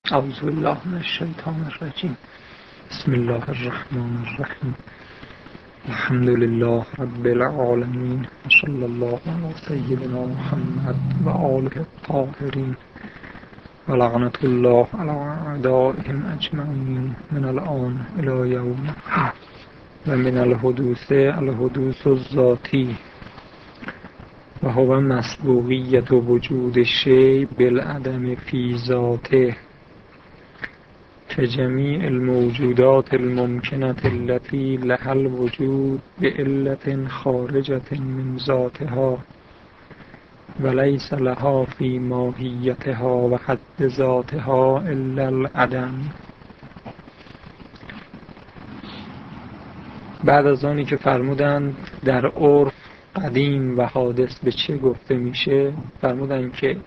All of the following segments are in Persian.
اعوذ بالله من الشیطان الرجیم. بسم الله الرحمن الرحیم. الحمد لله رب العالمین و صلی الله علی سیدنا محمد و آله الطاهرین و لعنت الله علی اعدائهم اجمعین من الان الی یوم الدین. و من الحدوث الذاتی و هو مسبوقیت وجود الشیء بالعدم فی ذاته كجميع الموجودات الممكنة التي لها الوجود بعلة خارجة من ذاتها وليس لها في ماهيتها وحد ذاتها إلا العدم. بعد از آنی که فرمودند در عرف قدیم و حادث به چه گفته میشه، فرمودند که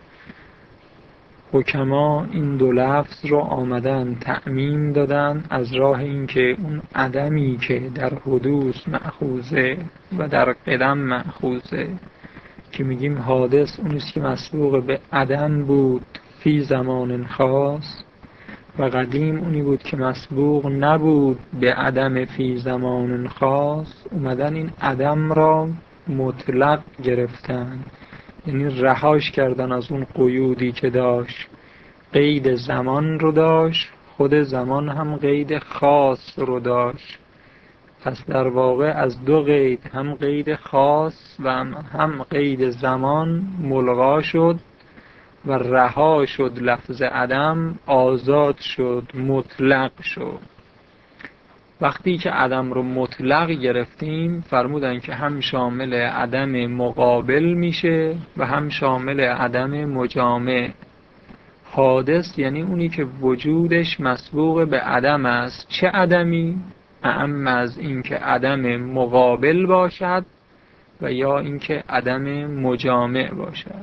حکما این دو لفظ رو آمدن تعمیم دادن از راه اینکه اون عدمی که در حدوث مأخوذه و در قدم مأخوذه، که میگیم حادث اونیست که مسبوق به عدم بود فی زمان خاص، و قدیم اونی بود که مسبوق نبود به عدم فی زمان خاص، اومدن این عدم را مطلق گرفتن، یعنی رهاش کردن از اون قیودی که داشت. قید زمان رو داشت، خود زمان هم قید خاص رو داشت. پس در واقع از دو قید، هم قید خاص و هم قید زمان، ملغا شد و رها شد. لفظ عدم آزاد شد، مطلق شد. وقتی که عدم رو مطلق گرفتیم، فرمودن که هم شامل عدم مقابل میشه و هم شامل عدم مجامع. حادث یعنی اونی که وجودش مسبوق به عدم است. چه عدمی؟ اعم از این که عدم مقابل باشد و یا اینکه عدم مجامع باشد،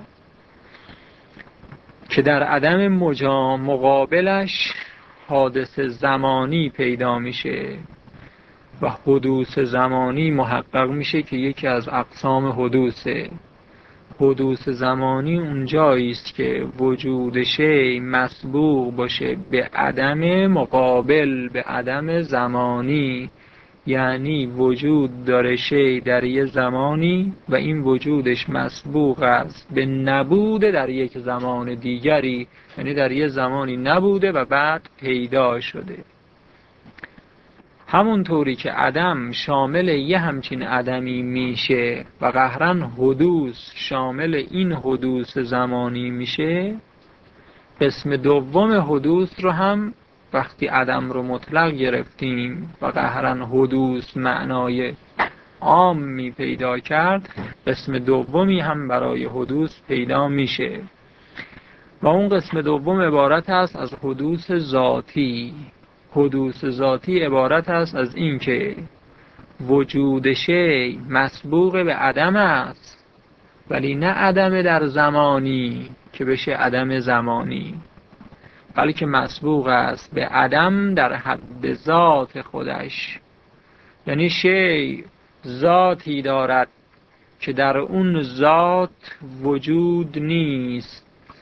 که در عدم مقابلش حادث زمانی پیدا میشه و حدوث زمانی محقق میشه که یکی از اقسام حدوثه. حدوث زمانی اونجایی است که وجود شی مسبوق باشه به عدم مقابل به عدم زمانی، یعنی وجود داره شی در یه زمانی و این وجودش مسبوق است به نبود در یک زمان دیگری، یعنی در یه زمانی نبوده و بعد پیدا شده. همون طوری که عدم شامل یه همچین عدمی میشه و قهراً حدوث شامل این حدوث زمانی میشه، قسم دوم حدوث رو هم وقتی عدم رو مطلق گرفتیم و قهراً حدوث معنای عامی پیدا کرد، قسم دومی هم برای حدوث پیدا میشه و اون قسم دوم عبارت است از حدوث ذاتی. حدوث ذاتی عبارت است از این که وجود شی مسبوق به عدم است، ولی نه عدم در زمانی که بشه عدم زمانی، بلکه مسبوق است به عدم در حد ذات خودش. یعنی شی ذاتی دارد که در اون ذات وجود نیست،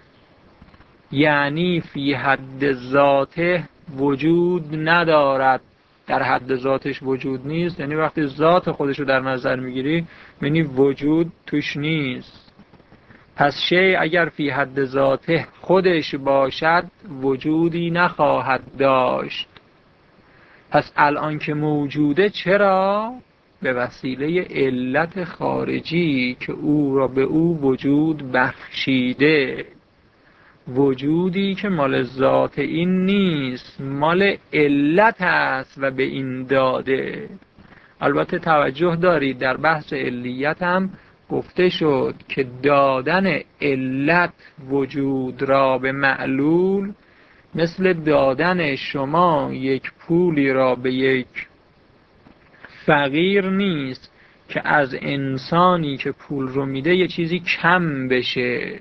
یعنی فی حد ذاته وجود ندارد. در حد ذاتش وجود نیست یعنی وقتی ذات خودش رو در نظر میگیری یعنی وجود توش نیست. پس شی اگر فی حد ذاته خودش باشد وجودی نخواهد داشت. پس الان که موجوده چرا؟ به وسیله علت خارجی که او را به او وجود بخشیده. وجودی که مال ذات این نیست، مال علت است و به این داده. البته توجه دارید در بحث علیت هم گفته شد که دادن علت وجود را به معلول مثل دادن شما یک پولی را به یک فقیر نیست که از انسانی که پول رو میده یه چیزی کم بشه،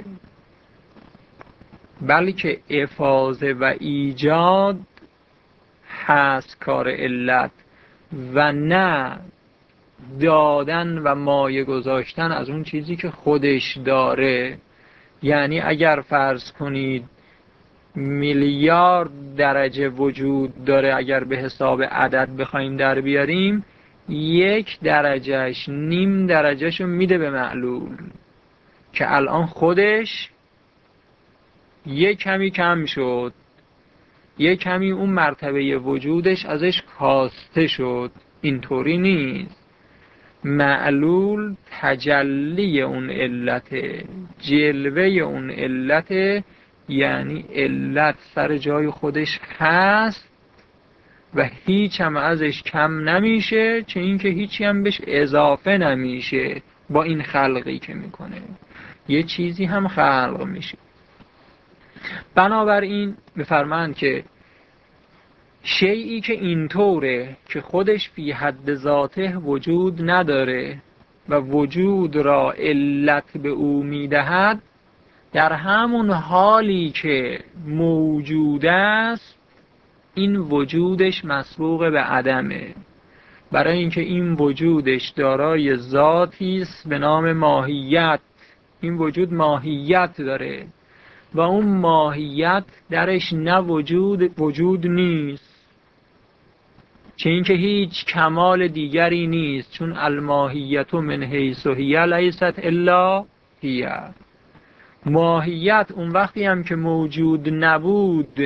بلکه افاضه و ایجاد هست کار علت و نه دادن و مایه گذاشتن از اون چیزی که خودش داره. یعنی اگر فرض کنید میلیارد درجه وجود داره، اگر به حساب عدد بخوایم در بیاریم، 1 درجهش، نیم درجهش رو میده به معلول که الان خودش یه کمی کم شد، یه کمی اون مرتبه وجودش ازش کاسته شد. اینطوری نیست. معلول تجلی اون علته، جلوه اون علته، یعنی علت سر جای خودش هست و هیچ هم ازش کم نمیشه، چه اینکه هیچی هم بهش اضافه نمیشه. با این خلقی که میکنه یه چیزی هم خلق میشه. بنابراین بفرمایند که شیئی که اینطوره که خودش فی حد ذاته وجود نداره و وجود را علت به او میدهد، در همون حالی که موجود است این وجودش مسبوق به عدمه، برای اینکه این وجودش دارای ذاتی است به نام ماهیت. این وجود ماهیت داره و اون ماهیت درش نه وجود نیست، چه اینکه هیچ کمال دیگری نیست، چون الماهیت من حیث هی لیست الا هی. ماهیت اون وقتی هم که موجود نبود،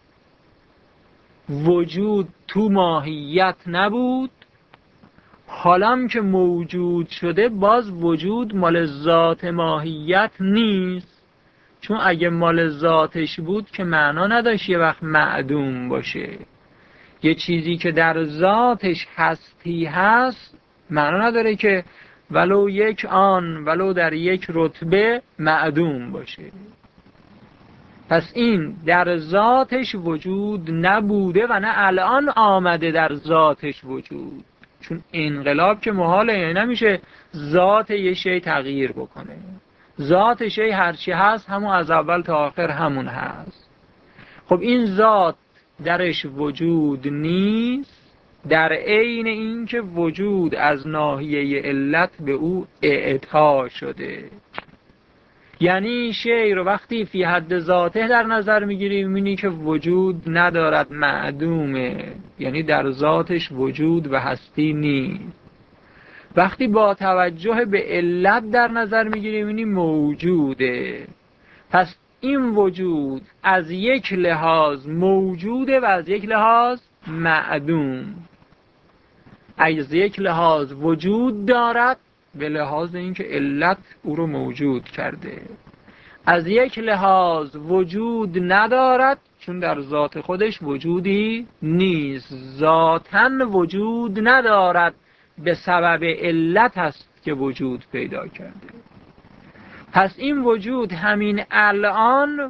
وجود تو ماهیت نبود، حالا که موجود شده باز وجود مال ذات ماهیت نیست، چون اگه مال ذاتش بود که معنا نداشت یه وقت معدوم باشه. یه چیزی که در ذاتش هستی هست معنا نداره که ولو یک آن، ولو در یک رتبه معدوم باشه. پس این در ذاتش وجود نبوده و نه الان آمده در ذاتش وجود، چون انقلاب که محاله، یعنی نمیشه ذات یه شی تغییر بکنه. ذات شی هرچی هست همون از اول تا آخر همون هست. خب این ذات درش وجود نیست، در عین اینکه وجود از ناحیه علت به او اعطا شده. یعنی شی رو وقتی فی حد ذاته در نظر میگیری میبینی که وجود ندارد، معدومه، یعنی در ذاتش وجود و هستی نیست. وقتی با توجه به علت در نظر میگیری میبینی موجوده. پس این وجود از یک لحاظ موجوده و از یک لحاظ معدوم. از یک لحاظ وجود دارد به لحاظ اینکه علت او رو موجود کرده، از یک لحاظ وجود ندارد چون در ذات خودش وجودی نیست، ذاتاً وجود ندارد، به سبب علت هست که وجود پیدا کرده. پس این وجود همین الان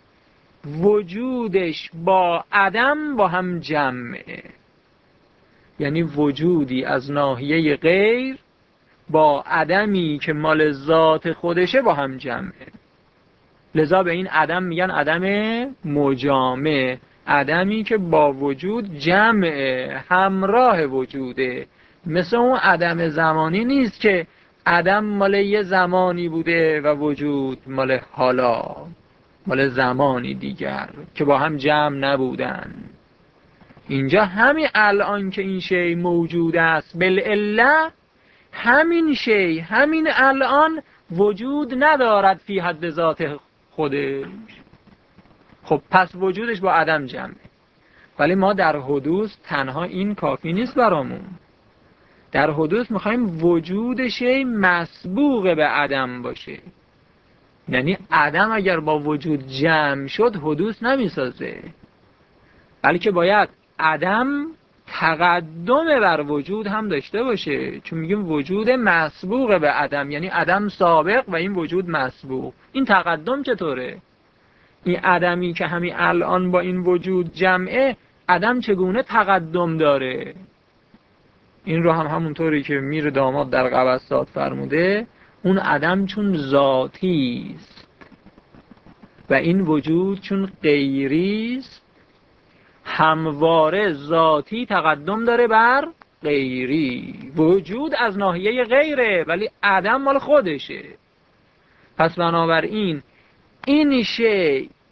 وجودش با عدم با هم جمعه، یعنی وجودی از ناحیه غیر با عدمی که مال ذات خودشه با هم جمعه. لذا به این عدم میگن عدم مجامع، عدمی که با وجود جمعه، همراه وجوده. مثل اون عدم زمانی نیست که عدم مال یه زمانی بوده و وجود مال حالا، مال زمانی دیگر که با هم جمع نبودن. اینجا همین الان که این شی موجود است بالعله، همین شی همین الان وجود ندارد فی حد ذات خودش. خب پس وجودش با عدم جمعه. ولی ما در حدوث تنها این کافی نیست برامون. در حدوث میخوایم وجود شی مسبوق به عدم باشه، یعنی عدم اگر با وجود جمع شد حدوث نمیسازه، بلکه باید عدم تقدم بر وجود هم داشته باشه، چون میگیم وجود مسبوق به عدم، یعنی عدم سابق و این وجود مسبوق. این تقدم چطوره؟ این عدمی که همین الان با این وجود جمعه، عدم چگونه تقدم داره؟ این رو هم همونطوری که میر داماد در قبسات فرموده، اون عدم چون ذاتی است و این وجود چون غیری است، همواره ذاتی تقدم داره بر غیری. وجود از ناحیه غیره ولی عدم مال خودشه. پس بنابراین این شی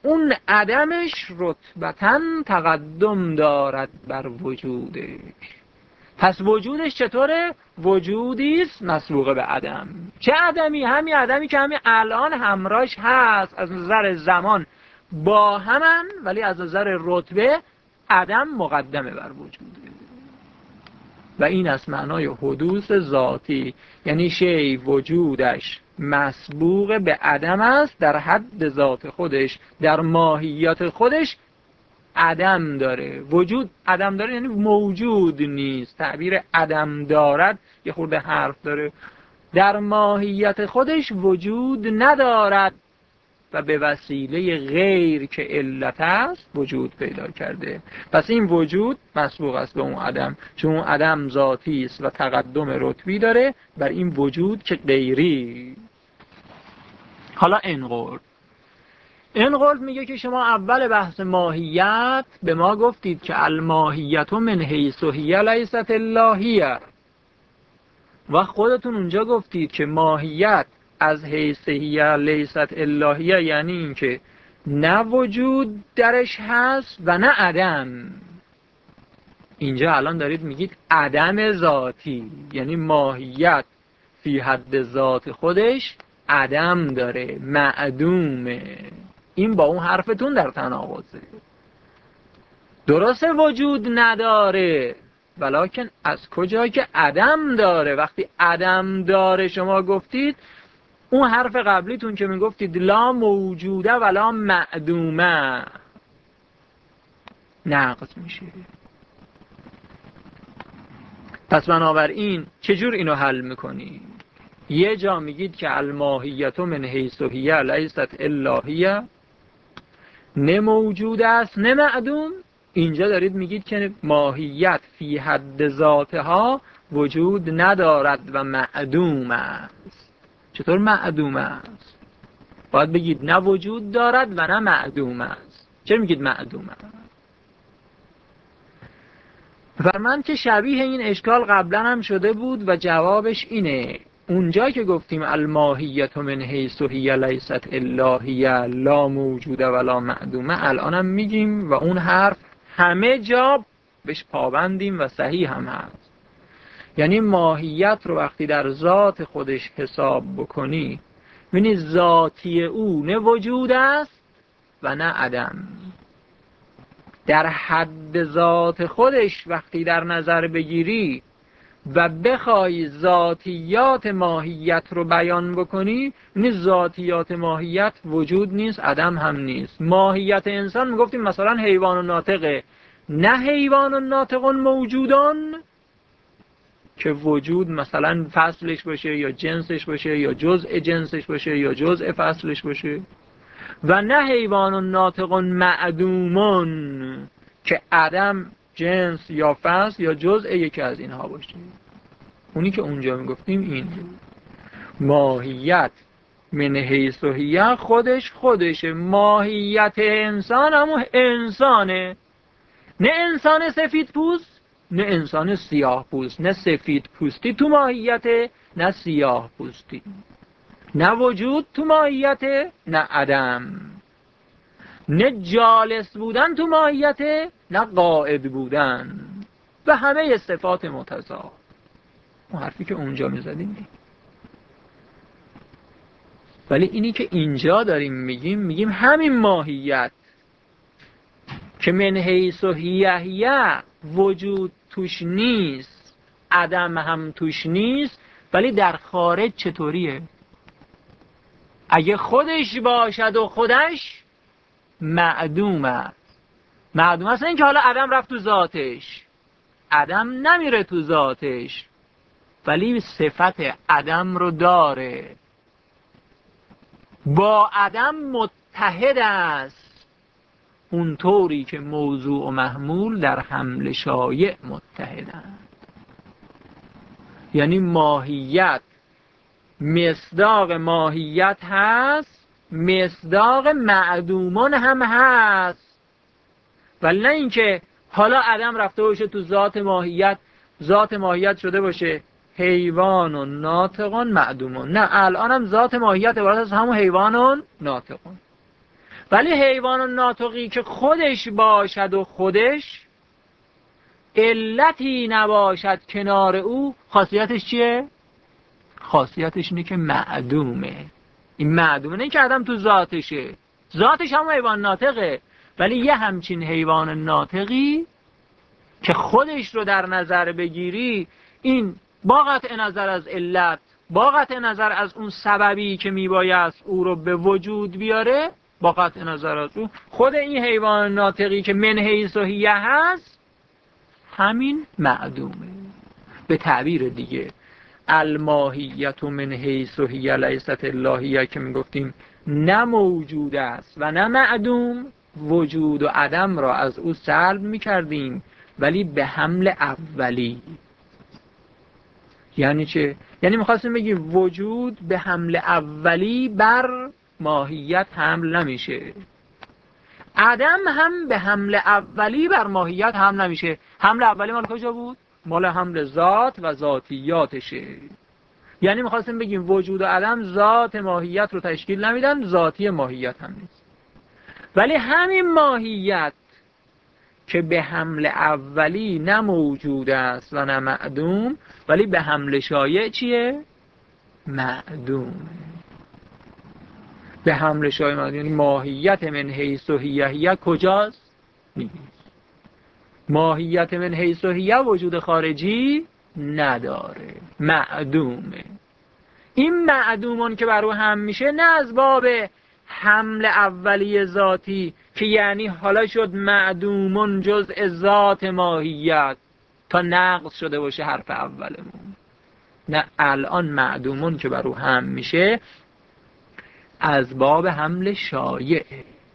اون عدمش رتبتاً تقدم دارد بر وجودش. پس وجودش چطوره؟ وجودی است مسبوق به عدم. چه عدمی؟ همین عدمی که همین الان همراهش هست، از نظر زمان با همن، ولی از نظر رتبه عدم مقدمه بر وجوده. و این از معنای حدوث ذاتی، یعنی شی وجودش مسبوق به عدم است، در حد ذات خودش، در ماهیت خودش عدم داره. وجود عدم داره یعنی موجود نیست. تعبیر عدم دارد یه خورده حرف داره. در ماهیت خودش وجود ندارد و به وسیله غیر که علت است وجود پیدا کرده. پس این وجود مسبوق است به اون عدم، چون اون عدم ذاتی است و تقدم رتبی داره بر این وجود که غیری. حالا این میگه که شما اول بحث ماهیت به ما گفتید که الماهیت من حیث هی لیست اللهیه، و خودتون اونجا گفتید که ماهیت از حیث هی لیست اللهیه یعنی این که نه وجود درش هست و نه عدم. اینجا الان دارید میگید عدم ذاتی، یعنی ماهیت فی حد ذات خودش عدم داره، معدومه. این با اون حرفتون در تناقضه. درسته وجود نداره، ولیکن از کجا که عدم داره؟ وقتی عدم داره شما گفتید اون حرف قبلیتون که میگفتید لا موجوده ولا معدومه نقض میشه. پس بنابراین چجور اینو حل میکنی؟ یه جا میگید که الماهیت من حیث هی لیست اللهیه، نه موجود است نه معدوم. اینجا دارید میگید که ماهیت فی حد ذاتها وجود ندارد و معدوم است. چطور معدوم است؟ باید بگید نه وجود دارد و نه معدوم است. چرا میگید معدوم است؟ فرمان که شبیه این اشکال قبلا هم شده بود و جوابش اینه. اونجا که گفتیم الماهیت من حیث هی لیست اللهیه لا موجوده ولا معدومه، الانم میگیم و اون حرف همه جا بهش پابندیم و صحیح هم هست. یعنی ماهیت رو وقتی در ذات خودش حساب بکنی ببینی ذاتی او نه وجود است و نه عدم. در حد ذات خودش وقتی در نظر بگیری و بخوای ذاتیات ماهیت رو بیان بکنی، نه ذاتیات ماهیت وجود نیست، عدم هم نیست. ماهیت انسان میگفتیم مثلا حیوان و ناطقه، نه حیوان و ناطقون موجودان که وجود مثلا فصلش باشه یا جنسش باشه یا جزء جنسش باشه یا جزء فصلش باشه، و نه حیوان و ناطقون معدومون که عدم جنس یا فصل یا جزء یکی از اینها باشه. اونی که اونجا میگفتیم این ماهیت من حیث هی خودشه. ماهیت انسان همون انسانه، نه انسان سفید پوست نه انسان سیاه پوست، نه سفید پوستی تو ماهیت نه سیاه پوستی، نه وجود تو ماهیت نه عدم، نه جالس بودن تو ماهیت نه قاعد بودن و همه صفات متضاد. اون حرفی که اونجا میزدیم. ولی اینی که اینجا داریم میگیم همین ماهیت که من حیث هی وجود توش نیست، عدم هم توش نیست، ولی در خارج چطوریه؟ اگه خودش باشد و خودش معدوم است. معدوم است این که حالا عدم رفت تو ذاتش، عدم نمیره تو ذاتش ولی صفت عدم رو داره، با عدم متحد است، اونطوری که موضوع و محمول در حمل شایع متحدند. یعنی ماهیت مصداق ماهیت هست، مصداق معدومان هم هست، ولی نه اینکه حالا عدم رفته باشه تو ذات ماهیت، ذات ماهیت شده باشه حیوان و ناطقون معدومون. نه، الان هم ذات ماهیت عبارت از همون حیوان و ناطقون. ولی حیوان ناطقی که خودش باشد و خودش علتی نباشد کنار او، خاصیتش چیه؟ خاصیتش اینه که معدومه. این معدومه، نه که آدم تو ذاتشه، ذاتش هم حیوان ناطقه، ولی یه همچین حیوان ناطقی که خودش رو در نظر بگیری، این با قطع نظر از علت، با قطع نظر از اون سببی که میبایست او رو به وجود بیاره، با قطع نظر از اون خود این حیوان ناطقی که من حیث و هیه هست، همین معدومه. به تعبیر دیگه الماهیت من حیث و هیه لیست اللهیه که میگفتیم نه موجود است و نه معدوم، وجود و عدم را از او سلب میکردیم ولی به حمل اولی. یعنی چه؟ یعنی میخواستیم بگیم وجود به حمل اولی بر ماهیت حمل نمیشه، عدم هم به حمل اولی بر ماهیت حمل نمیشه. حمل اولی مال کجا بود؟ مال حمل ذات و ذاتیاتشه. یعنی میخواستیم بگیم وجود و عدم ذات ماهیت رو تشکیل نمیدن، ذاتی ماهیت هم نیست. ولی همین ماهیت که به حمل اولی نه موجود است و نه معدوم، ولی به حمل شایع چیه؟ معدوم. به حمل شایع معدوم، یعنی ماهیت من حیث و هیه کجاست؟ نیست. ماهیت من حیث و هیه وجود خارجی نداره، معدومه. این معدومون که بر او هم میشه، نه از باب حمل اولی ذاتی که یعنی حالا شد معدومون جزء ذات ماهیت تا نقض شده باشه حرف اولمون، نه، الان معدومون که بر او هم میشه از باب حمل شایع.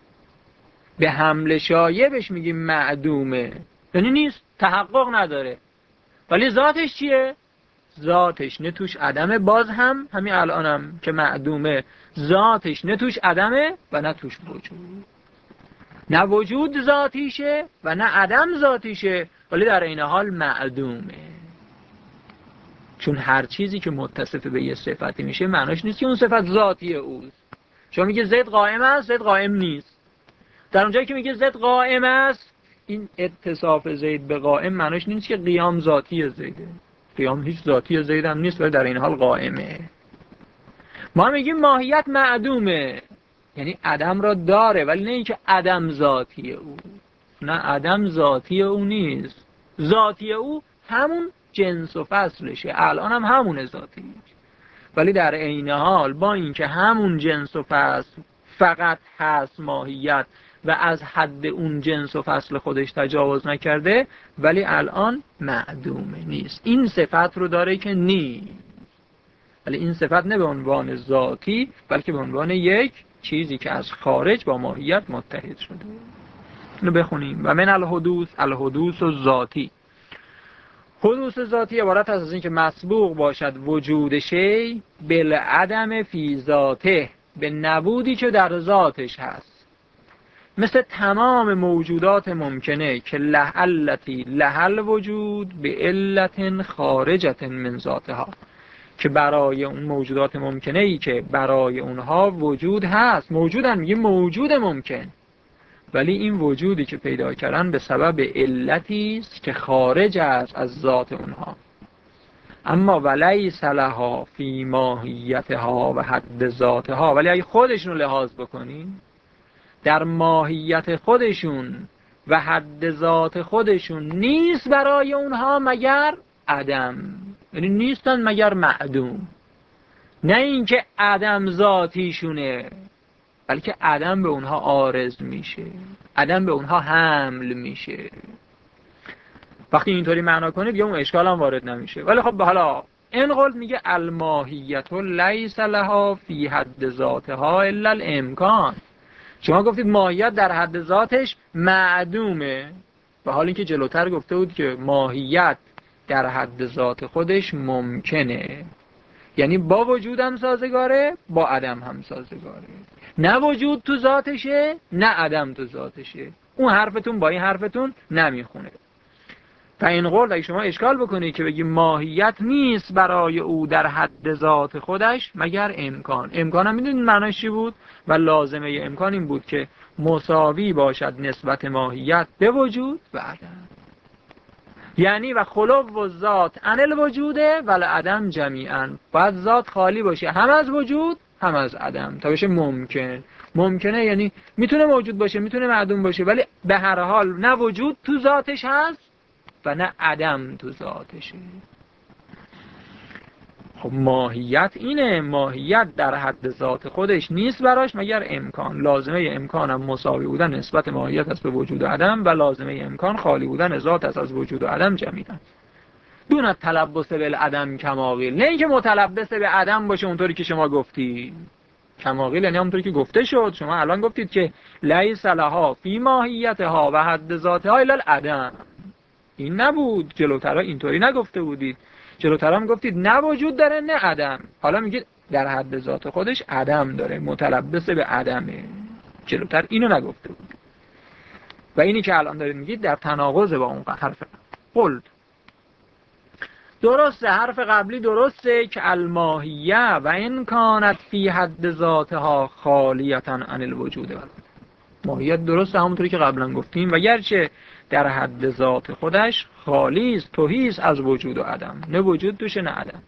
به حمل شایع بهش میگیم معدومه، یعنی نیست، تحقق نداره، ولی ذاتش چیه؟ ذاتش نه توش عدمه، باز هم همین الانم که معدومه ذاتش نه توش عدمه و نه توش وجود، نه وجود ذاتیشه و نه عدم ذاتیشه، ولی در این حال معدومه. چون هر چیزی که متصف به یه صفتی میشه معناش نیست که اون صفت ذاتی اوست. شما میگه زید قائم است، زید قائم نیست. در اونجایی که میگه زید قائم است، این اتصاف زید به قائم معناش نیست که قیام ذاتی زیده، قیام هیچ ذاتی زید هم نیست ولی در این حال قائمه. ما میگیم ماهیت معدومه، یعنی عدم را داره ولی نه اینکه عدم ذاتی او، نه، عدم ذاتی او نیست، ذاتی او همون جنس و فصلشه، الان هم همون ذاتی، ولی در عین حال با اینکه همون جنس و فصل فقط هست ماهیت و از حد اون جنس و فصل خودش تجاوز نکرده، ولی الان معدومه، نیست. این صفت رو داره که نیست، ولی این صفت نه به عنوان ذاتی بلکه به عنوان یک چیزی که از خارج با ماهیت متحد شده. اینو بخونیم. و من الحدوث و ذاتی. حدوث ذاتی عبارت از این که مسبوق باشد وجود شی بالعدم فی ذاته، به نبودی که در ذاتش هست، مثل تمام موجودات ممکنه که لعلتی لحل وجود به علت خارجت من ذاتها، که برای اون موجودات ممکنه ای که برای اونها وجود هست، موجودن، میگه موجود ممکن، ولی این وجودی که پیدا کردن به سبب علتی است که خارج است از ذات اونها. اما ولیس لها فی ماهیتها و حد ذاتها، ولی اگه خودشون رو لحاظ بکنین، در ماهیت خودشون و حد ذات خودشون نیست برای اونها مگر عدم، یعنی نیستن مگر معدوم. نه اینکه عدم ذاتیشونه، بلکه عدم به اونها عارض میشه، عدم به اونها حمل میشه. وقتی اینطوری معنا کنید دیگه اون اشکال هم وارد نمیشه. ولی خب حالا این قول میگه الماهیت لیس لها فی حد ذاتها الا الامکان. شما گفتید ماهیت در حد ذاتش معدومه، و حالا اینکه جلوتر گفته بود که ماهیت در حد ذات خودش ممکنه، یعنی با وجود هم سازگاره، با عدم هم سازگاره، نه وجود تو ذاتشه نه عدم تو ذاتشه. اون حرفتون با این حرفتون نمیخونه. و این قول اگه شما اشکال بکنید که بگی ماهیت نیست برای او در حد ذات خودش مگر امکان. امکان هم میدونید معنیش چی بود؟ و لازمه امکان این بود که مساوی باشد نسبت ماهیت به وجود و عدم. یعنی و خلو و ذات عن الوجوده و العدم جمیعا، باید ذات خالی باشه هم از وجود هم از عدم تا بشه ممکن. ممکنه یعنی میتونه موجود باشه میتونه معدوم باشه، ولی به هر حال نه وجود تو ذاتش هست و نه عدم تو ذاتشه. خب ماهیت اینه، ماهیت در حد ذات خودش نیست براش مگر امکان. لازمه امکان هم مساوی بودن نسبت ماهیت است به وجود و عدم، و لازمه امکان خالی بودن ذات است از وجود و عدم جمیعا. دون تلبس بالعدم کماقیل، نه اینکه متلبس به عدم باشه اونطوری که شما گفتی. کماقیل یعنی اونطوری که گفته شد. شما الان گفتید که لیس لها فی ماهیتها و حد ذاتها الا العدم. این نبود، جلوترا اینطوری نگفته بودید. جلوتر هم گفتید نه وجود داره نه عدم. حالا میگید در حد ذات خودش عدم داره، متلبس به عدمه. جلوتر اینو نگفته بود. و اینی که الان دارید میگید در تناقض با اون حرف قلت. درسته، حرف قبلی درسته که الماهیه و این کانت فی حد ذاتها خالیتا عن الوجود. ماهیت درسته همونطوری که قبلا گفتیم، و گرچه در حد ذات خودش خالی است، تهی است از وجود و عدم، نه وجود توشه نه عدم.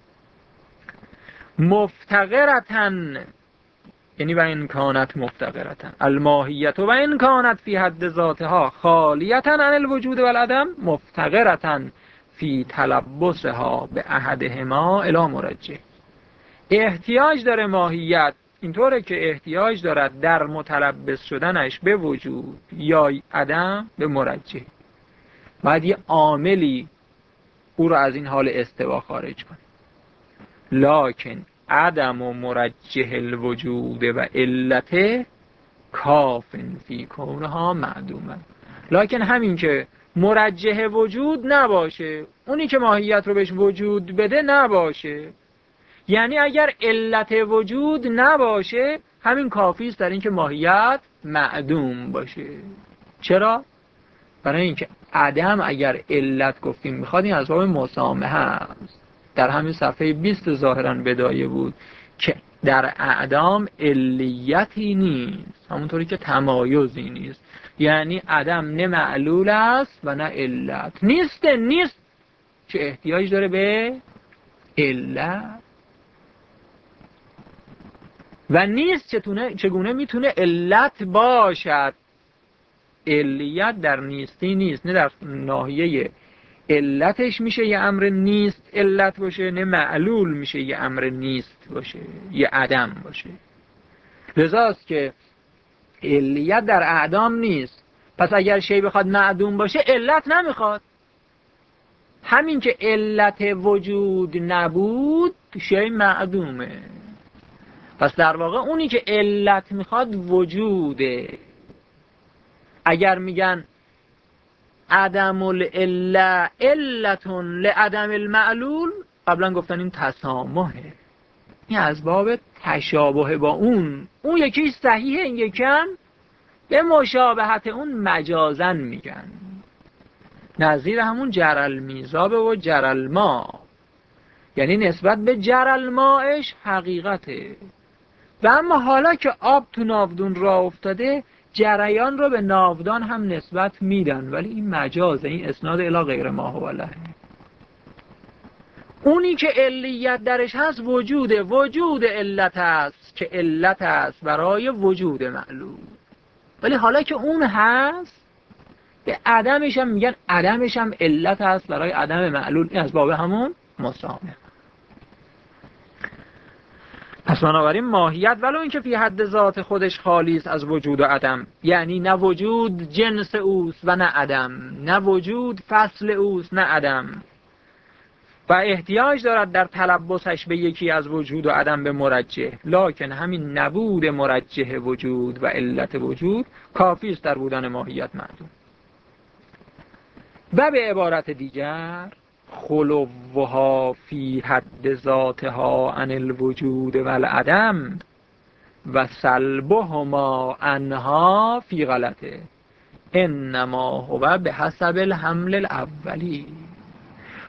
مفتقرتن یعنی و این کانت مفتقرتن الماهیت و این کانت فی حد ذاتها خالیتا عن الوجود و العدم مفتقرتن فی تلبسها به احدهما الی مرجح. احتیاج داره ماهیت اینطوره که احتیاج دارد در متلبس شدنش به وجود یا عدم به مرجح. باید یه عاملی او رو از این حال استوا خارج کنه. لکن عدم و مرجح الوجود و علت کافن فی کونها معدومه. لکن همین که مرجح وجود نباشه، اونی که ماهیت رو بهش وجود بده نباشه، یعنی اگر علت وجود نباشه همین کافی است در این که ماهیت معدوم باشه. چرا؟ برای اینکه عدم اگر علت گفتیم میخواد این از باب مسامحه است. در همین صفحه 20 ظاهرا بدایه بود که در اعدام علیتی نیست، همونطوری که تمایزی نیست. یعنی عدم نه معلول است و نه علت. نیست که احتیاج داره به علت، و نیست چگونه میتونه علت باشد. علیت در نیستی نیست، نه در ناحیه علتش میشه یه امر نیست علت باشه، نه معلول میشه یه امر نیست باشه یه عدم باشه. لذاست که علیت در اعدام نیست. پس اگر شی بخواد معدوم باشه علت نمیخواد. همین که علت وجود نبود شی معدومه. پس در واقع اونی که علت میخواد وجوده. اگر میگن عدم العله علتون لعدم المعلول، قبلا گفتن این تسامحه، این از باب تشابه با اون یکی صحیحه، این یکم به مشابهت اون مجازن میگن. نظیر همون جرل میزابه و جرل ما، یعنی نسبت به جرل ماش حقیقته. و اما حالا که آب تو ناودون راه افتاده جریان رو به ناودان هم نسبت میدن، ولی این مجازه، این اسناد الی غیر ما هو له. اونی که علیت درش هست وجود علت است که علت است برای وجود معلول. ولی حالا که اون هست به عدمش هم میگن عدمش هم علت است برای عدم معلول. این از باب همون مسامحه. پس بنابراین ماهیت ولو اینکه فی حد ذات خودش خالی است از وجود و عدم، یعنی نه وجود جنس اوست و نه عدم، نه وجود فصل اوست نه عدم، و احتیاج دارد در تلبسش به یکی از وجود و عدم به مرجح. لکن همین نبود مرجح وجود و علت وجود کافی است در بودن ماهیت معدوم. و به عبارت دیگر خلوها فی حد ذاتها عن الوجود و العدم و سلبهما عنها فی غلطه انما هو به حسب الحمل الاولی.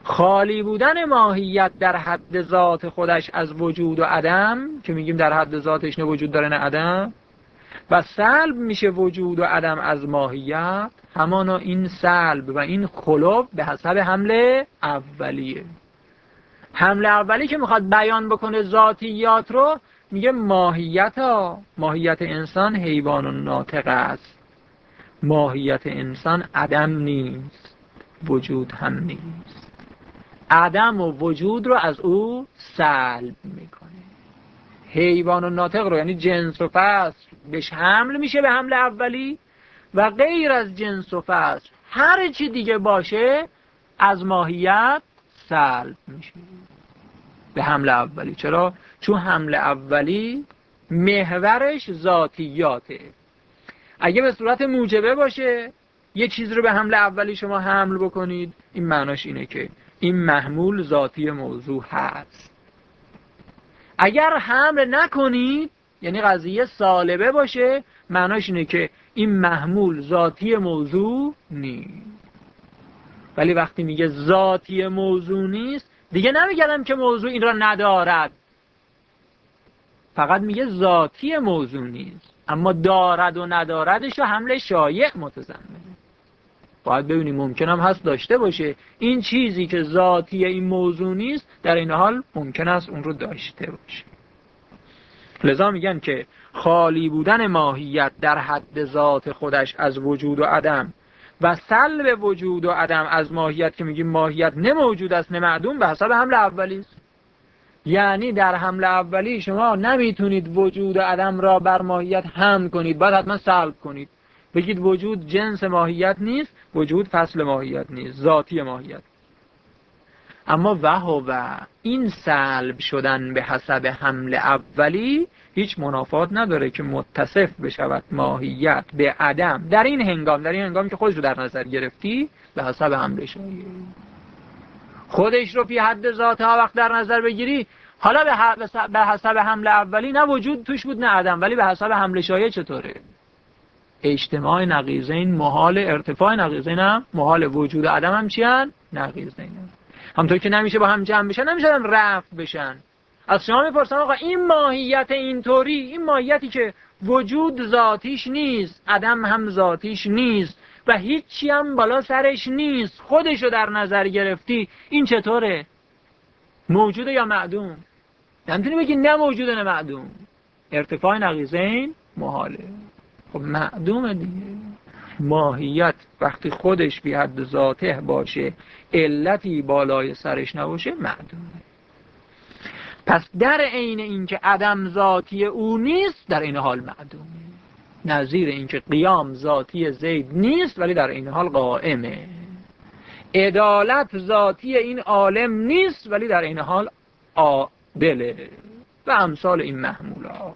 خالی بودن ماهیت در حد ذات خودش از وجود و عدم که میگیم در حد ذاتش نه وجود داره نه عدم، و سلب میشه وجود و عدم از ماهیت، همانا این سلب و این خلو به حسب حمله اولیه. حمله اولی که میخواد بیان بکنه ذاتیات رو میگه ماهیت انسان حیوان و ناطق است، ماهیت انسان عدم نیست وجود هم نیست، عدم و وجود رو از او سلب میکنه. حیوان و ناطق رو یعنی جنس و فصل بهش حمل میشه به حمله اولی، و غیر از جنس و فصل هر چی دیگه باشه از ماهیت سلب میشه به حمله اولی. چرا؟ چون حمله اولی محورش ذاتیاته. اگه به صورت موجبه باشه یه چیز رو به حمله اولی شما حمل بکنید، این معناش اینه که این محمول ذاتی موضوع هست. اگر حمل نکنید یعنی قضیه سالبه باشه، معناش اینه که این محمول ذاتی موضوع نیست. ولی وقتی میگه ذاتی موضوع نیست دیگه نمیگم که موضوع این را ندارد، فقط میگه ذاتی موضوع نیست، اما دارد و نداردش رو حمل شایع متضمنه. باید ببینیم ممکن هم هست داشته باشه این چیزی که ذاتی این موضوع نیست، در این حال ممکن است اون رو داشته باشه. لذا میگن که خالی بودن ماهیت در حد ذات خودش از وجود و عدم و سلب وجود و عدم از ماهیت که میگیم ماهیت نه موجود است نه معدوم به حسب حمل اولی است. یعنی در حمل اولی شما نمیتونید وجود و عدم را بر ماهیت حمل کنید، باید حتما سلب کنید. بگید وجود جنس ماهیت نیست، وجود فصل ماهیت نیست، ذاتی ماهیت. اما و این سلب شدن به حسب حمل اولی هیچ منافات نداره که متصف بشود ماهیت به عدم در این هنگام که خودش رو در نظر گرفتی به حسب حمل شایع. خودش رو فی حد ذاتها وقت در نظر بگیری، حالا به حسب حمل اولی نه وجود توش بود نه عدم، ولی به حسب حمل شایع چطوره؟ اجتماع نقیضین محال، ارتفاع نقیضین هم محال، وجود و عدم هم چی هن؟ نقیضین. همونطور که نمیشه با هم جمع بشن نمیشه هم رفع بشن. از شما میپرسن آقا این ماهیت اینطوری، این ماهیتی که وجود ذاتیش نیست عدم هم ذاتیش نیست و هیچی هم بالا سرش نیست، خودشو در نظر گرفتی، این چطوره؟ موجوده یا معدوم؟ نمیتونی بگی نه موجوده نه معدوم، ارتفاع نقیضین محاله. خب معدومه دیگه. ماهیت وقتی خودش بی حد ذاته باشه علتی بالای سرش نباشه معدومه. پس در عین اینکه عدم ذاتی او نیست در این حال معدومه. نظیر اینکه قیام ذاتی زید نیست ولی در این حال قائمه. عدالت ذاتی این عالم نیست ولی در این حال عادله و امثال این محمولات.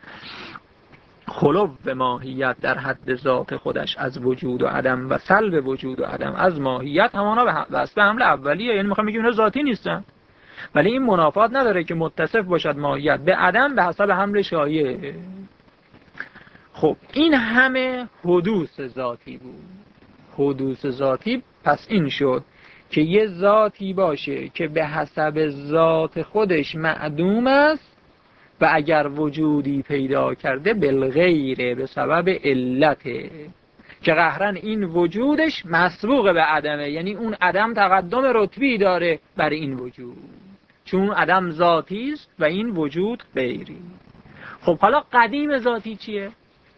خلو ماهیت در حد ذات خودش از وجود و عدم و سلب وجود و عدم از ماهیت همانا به حسب حمل اولیه. یعنی میخوام بگیم اینا ذاتی نیستن، ولی این منافات نداره که متصف باشد ماهیت به عدم به حسب حمل شایع. خب این همه حدوث ذاتی بود. حدوث ذاتی پس این شد که یه ذاتی باشه که به حسب ذات خودش معدوم است و اگر وجودی پیدا کرده بالغیره به سبب علته، که قهرن این وجودش مسبوق به عدمه، یعنی اون عدم تقدم رتبی داره بر این وجود چون عدم ذاتی است و این وجود غیری. خب حالا قدیم ذاتی چیه؟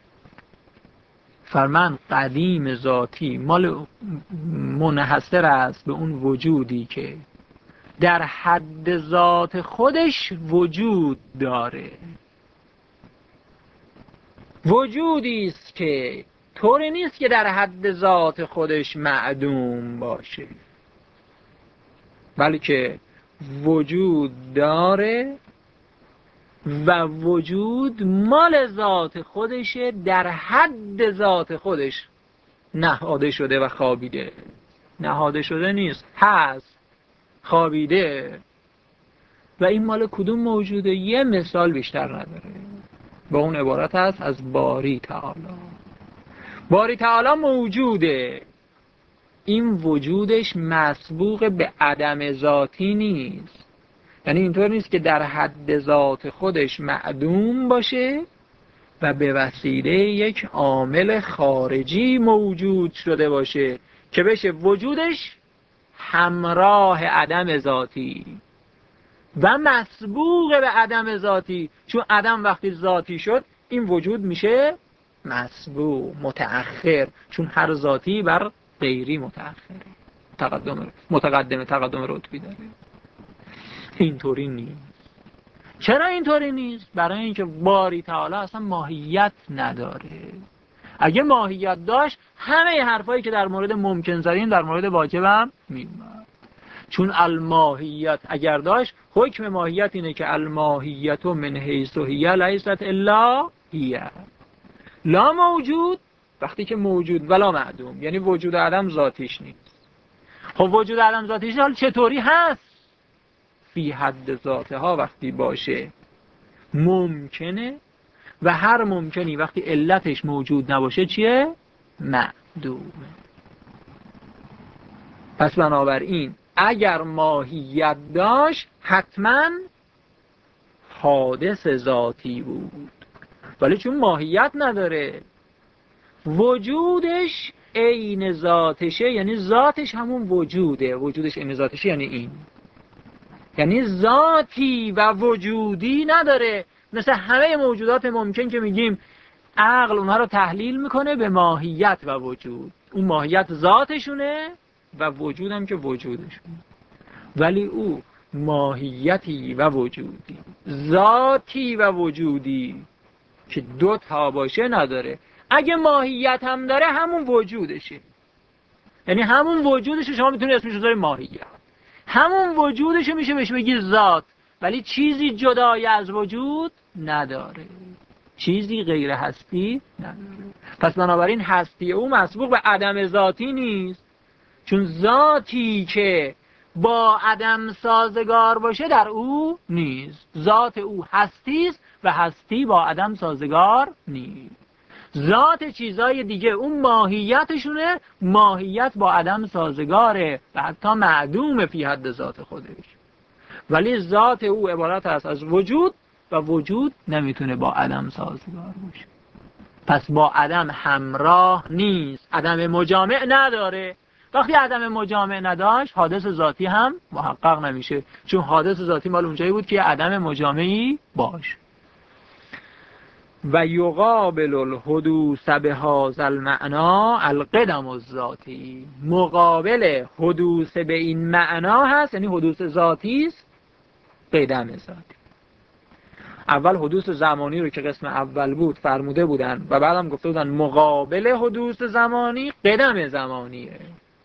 فرمان قدیم ذاتی مال منحصر است به اون وجودی که در حد ذات خودش وجود داره. وجودی است که طوری نیست که در حد ذات خودش معدوم باشه، بلکه وجود داره و وجود مال ذات خودشه، در حد ذات خودش نهاده شده و خوابیده. نهاده شده نیست، هست، خوابیده. و این مال کدوم موجوده؟ یه مثال بیشتر نداره. با اون عبارت هست از باری تعالی. باری تعالی موجوده این وجودش مسبوق به عدم ذاتی نیست. یعنی اینطور نیست که در حد ذات خودش معدوم باشه و به وسیله یک عامل خارجی موجود شده باشه که بشه وجودش همراه عدم ذاتی و مسبوق به عدم ذاتی. چون عدم وقتی ذاتی شد این وجود میشه مسبوق، متأخر، چون هر ذاتی بر غیری متأخره، تقدم رتبی داره. اینطوری نیست. چرا اینطوری نیست؟ برای اینکه باری تعالی اصلا ماهیت نداره. اگه ماهیت داشت همه حرفایی که در مورد ممکن زدیم در مورد واجب هم میومد. چون الماهیت اگر داشت، حکم ماهیت اینه که الماهیت من حیث هی لیست الا هی، لا موجود وقتی که موجود ولا معدوم، یعنی وجود عدم ذاتیش نیست. خب وجود عدم ذاتیش حال چطوری هست؟ فی حد ذاتها وقتی باشه ممکنه، و هر ممکنی وقتی علتش موجود نباشه چیه؟ معدومه. پس بنابراین اگر ماهیت داشت حتما حادث ذاتی بود، ولی چون ماهیت نداره وجودش عین ذاتشه، یعنی ذاتش همون وجوده. وجودش عین ذاتشه یعنی این، یعنی ذاتی و وجودی نداره. مثل همه موجودات ممکن که میگیم عقل اونها رو تحلیل میکنه به ماهیت و وجود، اون ماهیت ذاتشونه و وجود هم که وجودشونه، ولی او ماهیتی و وجودی، ذاتی و وجودی که دو تا باشه نداره. اگه ماهیت هم داره همون وجودشه، یعنی همون وجودشه شما میتونید اسمش رو بذارید ماهیت، همون وجودشه میشه بهش بگی ذات، ولی چیزی جدای از وجود نداره، چیزی غیر هستی نداره. پس بنابراین هستی او مسبوق به عدم ذاتی نیست، چون ذاتی که با عدم سازگار باشه در او نیست. ذات او هستی است و هستی با عدم سازگار نیست. ذات چیزای دیگه اون ماهیتشونه، ماهیت با عدم سازگاره و حتی معدوم فی حد ذات خودش، ولی ذات او عبارت است از وجود و وجود نمیتونه با عدم سازگار باشه. پس با عدم همراه نیست، عدم مجامع نداره. وقتی عدم مجامع نداشت حادث ذاتی هم محقق نمیشه، چون حادث ذاتی مال اونجایی بود که عدم مجامعی باشه. و یقابل الحدوث بهذا المعنا القدم الذاتی، مقابل حدوث به این معنا هست، یعنی حدوث ذاتی است، قدم ذاتی. اول حدوث زمانی رو که قسم اول بود فرموده بودن و بعدم گفته بودن مقابل حدوث زمانی قدم زمانیه.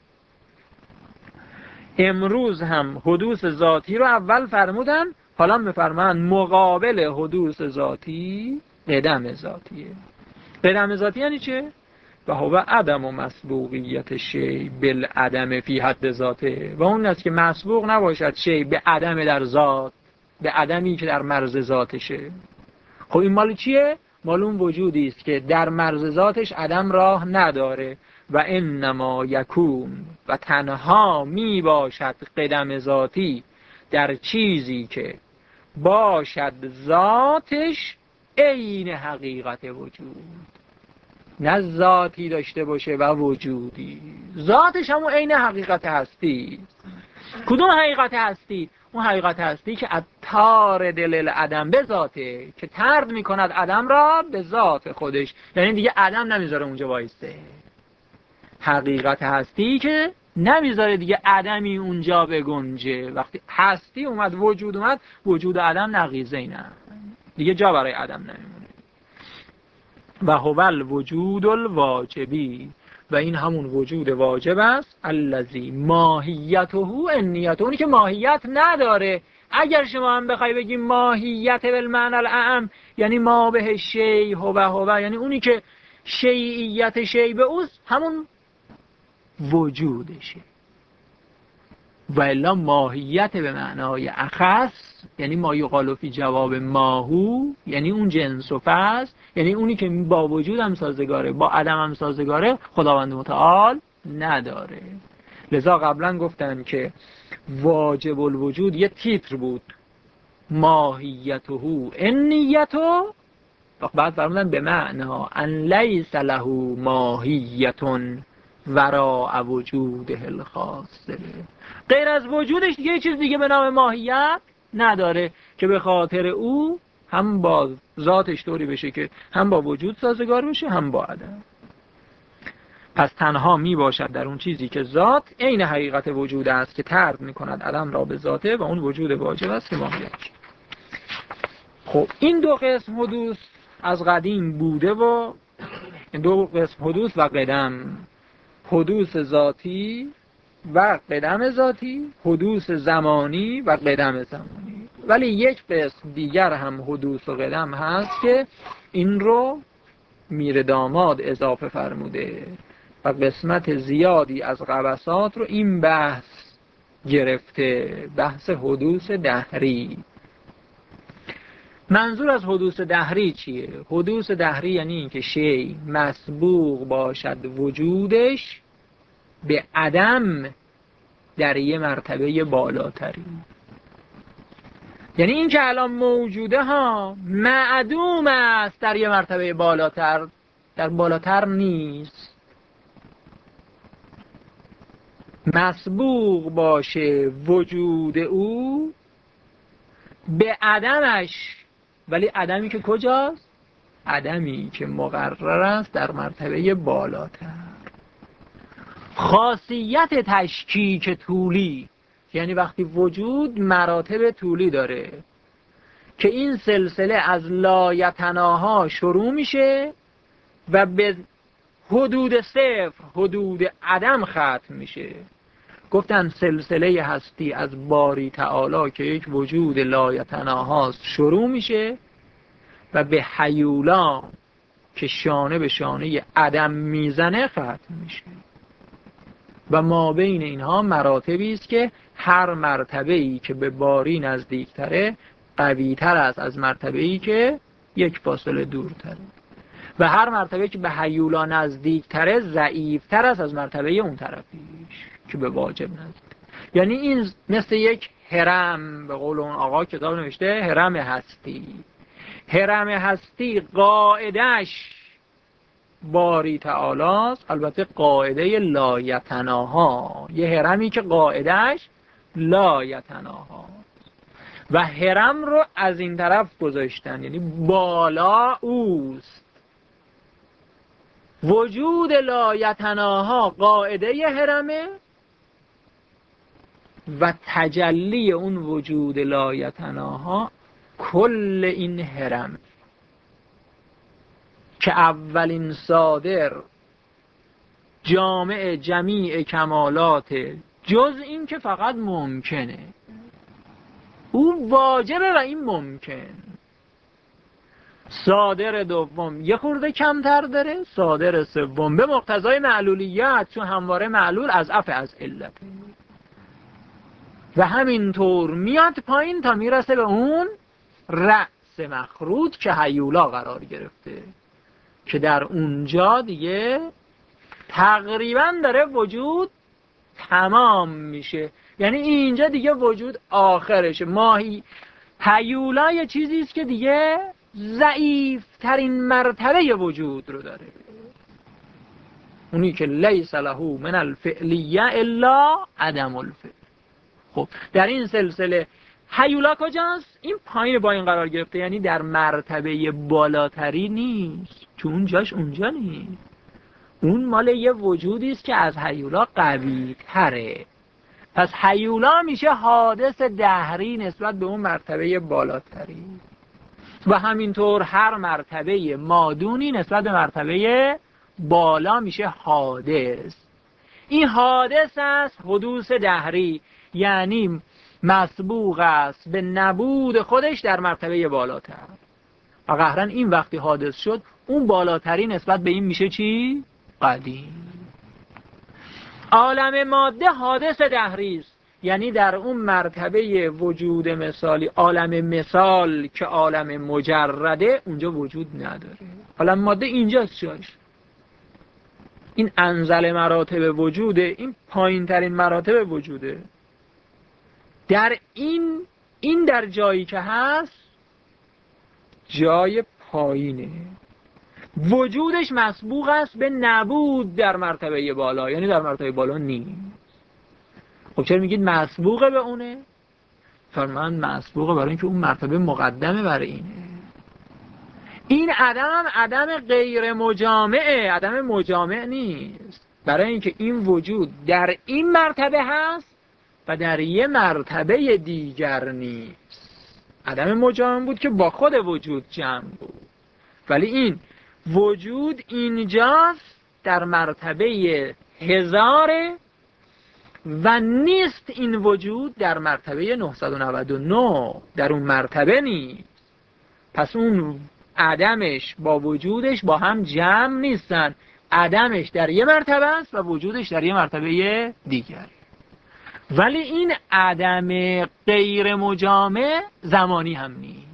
امروز هم حدوث ذاتی رو اول فرمودن، حالا میفرمان مقابل حدوث ذاتی قدم ذاتیه. قدم ذاتی یعنی چه؟ و هو عدم و مسبوقیت شی بالعدم فی حد ذاته، و اون است که مسبوق نباشد شی به عدم در ذات، به عدمی که در مرز ذاتشه. خب این مال چیه؟ مال اون وجودی است که در مرز ذاتش عدم راه نداره و انما یکون، و تنها می باشد قدم ذاتی در چیزی که باشد ذاتش عین حقیقت وجود، نه ذاتی داشته باشه و وجودی. ذاتش همون عین حقیقت هستی. کدوم حقیقت هستی؟ اون حقیقت هستی که عطار دل العدم به ذاته، که طرد میکند عدم را به ذات خودش، یعنی دیگه عدم نمیذاره اونجا وایسته. حقیقت هستی که نمیذاره دیگه عدمی اونجا بگنجه. وقتی هستی اومد، وجود اومد، وجود عدم نقیضه اینه، دیگه جا برای عدم نمیمونه. و هو الوجود الواجبی، و این همون وجود واجب است، الذی ماهیته انیته، اونی که ماهیت نداره. اگر شما هم بخوای بگی ماهیت بالمعنی الاعم، یعنی ما به شیء هو، یعنی اونی که شیعیت شیء به اوست، همون وجودشه. و الا ماهیت به معنای اخص، یعنی ما یقال فی جواب ماهو، یعنی اون جنس و فصل، یعنی اونی که با وجود هم سازگاره با عدم هم سازگاره، خداوند متعال نداره. لذا قبلا گفتن که واجب الوجود یه تیتر بود، ماهیته انیتو، بعد فرمودن به معنا ان لیس له ماهیتون وراء وجوده الخاص، غیر از وجودش دیگه چیز دیگه به نام ماهیت نداره که به خاطر او هم با ذاتش طوری بشه که هم با وجود سازگار بشه هم با عدم. پس تنها می باشد در اون چیزی که ذات عین حقیقت وجود است که طرد می کند عدم را به ذاته و اون وجود واجب است که ماهیت. خب این دو قسم حدوث از قدیم بوده و این دو قسم حدوث و قدم، حدوث ذاتی و قدم ذاتی، حدوث زمانی و قدم زمانی. ولی یک قسم دیگر هم حدوث و قدم هست که این رو میر داماد اضافه فرموده و قسمت زیادی از قبسات رو این بحث گرفته، بحث حدوث دهری. منظور از حدوث دهری چیه؟ حدوث دهری یعنی این که شی مسبوق باشد وجودش به عدم در یه مرتبه بالاتری. یعنی این که الان موجوده ها معدوم است در یه مرتبه بالاتر، در بالاتر نیست. مسبوق باشه وجود او به عدمش، ولی عدمی که کجاست؟ عدمی که مقرر است در مرتبه بالاتر. خاصیت تشکیک طولی، یعنی وقتی وجود مراتب طولی داره که این سلسله از لایتناها شروع میشه و به حدود صفر، حدود عدم ختم میشه. گفتن سلسله هستی از باری تعالی که یک وجود لایتناهاست شروع میشه و به حیولا که شانه به شانه عدم میزنه ختم میشه و ما بین اینها مراتبی است که هر مرتبه‌ای که به باری نزدیکتره قوی‌تر است از مرتبه‌ای که یک فاصله دورتره و هر مرتبه‌ای که به حیولا نزدیکتره ضعیف‌تر است از مرتبه اون طرفیش که به واجب نزدیک. یعنی این مثل یک هرم، به قول اون آقا کتاب نوشته هرم هستی. هرم هستی قاعدش باری تعالی است، البته قاعده لایتناها، یه هرمی که قاعدش لایتناها و هرم رو از این طرف گذاشتن، یعنی بالا اوست. وجود لایتناها قاعده هرمه و تجلی اون وجود لایتناها کل این هرم که اولین صادر جامع جمیع کمالات جز این که فقط ممکنه، او واجبه و این ممکن. صادر دوم یه خورده کمتر داره، صادر سوم به مقتضای معلولیت، چون همواره معلول از از علت و همینطور میاد پایین تا میرسه به اون رأس مخروط که هیولا قرار گرفته که در اونجا دیگه تقریبا داره وجود تمام میشه. یعنی اینجا دیگه وجود آخرشه. ماهی هیولا یه چیزی است که دیگه ضعیف ترین مرتبه وجود رو داره، اونی که لیس له من الفعلیه الا عدم الفعل. خب در این سلسله هیولا کجاست؟ این پایین با این قرار گرفته، یعنی در مرتبه بالاتری نیست، چون اون جاش اونجا نیست. اون مال یه وجودی است که از هیولا قوی تره. پس هیولا میشه حادث دهری نسبت به اون مرتبه بالاتری و همینطور هر مرتبه مادونی نسبت به مرتبه بالا میشه حادث. این حادث است حدوث دهری، یعنی مسبوق است به نبود خودش در مرتبه بالاتر و قهرن این وقتی حادث شد اون بالاتری نسبت به این میشه چی؟ قدیم. عالم ماده حادث دهری است، یعنی در اون مرتبه وجود مثالی عالم مثال که عالم مجرده اونجا وجود نداره. عالم ماده اینجاست جاش. این انزل مراتب وجوده، این پایین ترین مراتب وجوده. در این در جایی که هست جای پایینه، وجودش مسبوق است به نبود در مرتبه بالا، یعنی در مرتبه بالا نیست. خب چرا میگید مسبوقه به اونه؟ فرمان مسبوقه برای اینکه اون مرتبه مقدمه برای اینه. این عدم عدم غیر مجامعه، عدم مجامع نیست، برای اینکه این وجود در این مرتبه هست و در یه مرتبه دیگر نیست. عدم مجامع بود که با خود وجود جمع بود، ولی این وجود اینجاست در مرتبه هزاره و نیست این وجود در مرتبه 999، در اون مرتبه نیست. پس اون عدمش با وجودش با هم جمع نیستن، عدمش در یه مرتبه است و وجودش در یه مرتبه دیگر. ولی این عدم غیر مجامع زمانی هم نیست.